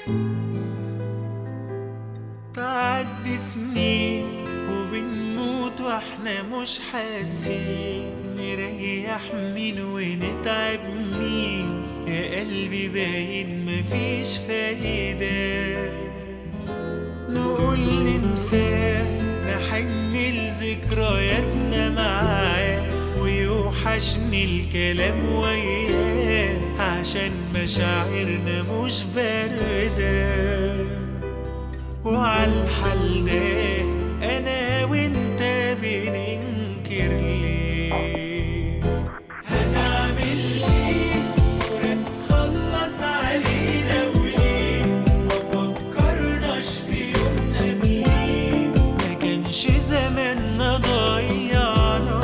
تعدي سنين وبنموت واحنا مش حاسين، نريح مين ونتعب مين؟ يا قلبي باين مفيش فايدة. نقول ننساه، نحن لذكرياتنا معاه، ويوحشني الكلام وياه، عشان مشاعرنا مش باردة. وعالحال ده انا وانت بننكر ليه؟ هنعمل ايه؟ فراق خلص علينا وليه؟ ما فكرناش في يوم قبليه، ما كانش زماننا ضيعنا.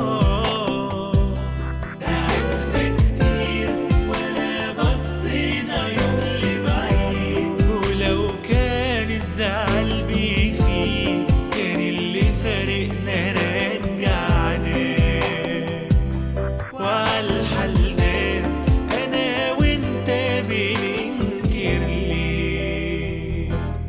تعبنا كتير ولا بصينا يوم لبعيد، ولو كان الزعل بيفيد كان اللي فارقنا رجعناه. وعالحال ده انا وانت بننكر ليه؟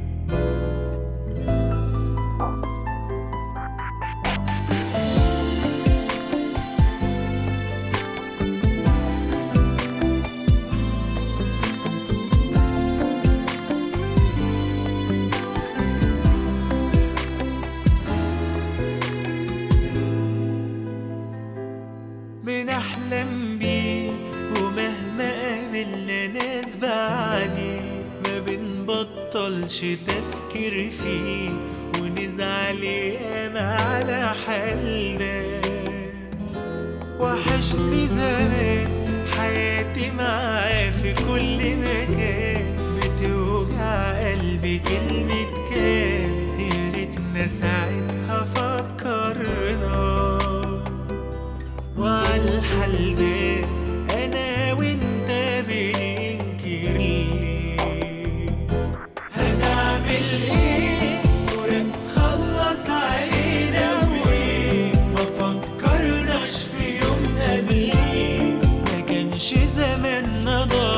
بنحلم بيه ومهما قابلنا ناس بعديه، ما بنبطلش تفكير فيه، ونزعل ياما على حالنا. وحشني زمان حياتي معاه في كل مكان، بتوجع قلبي كلمة كان، يا ريتنا ساعتها فكرنا. وعالحال ده انا وانت بننكر ليه؟ هنعمل ايه؟ فراق خلص علينا وايه؟ ما فكرناش في يوم قبليه، ما كانش زماننا ضايع.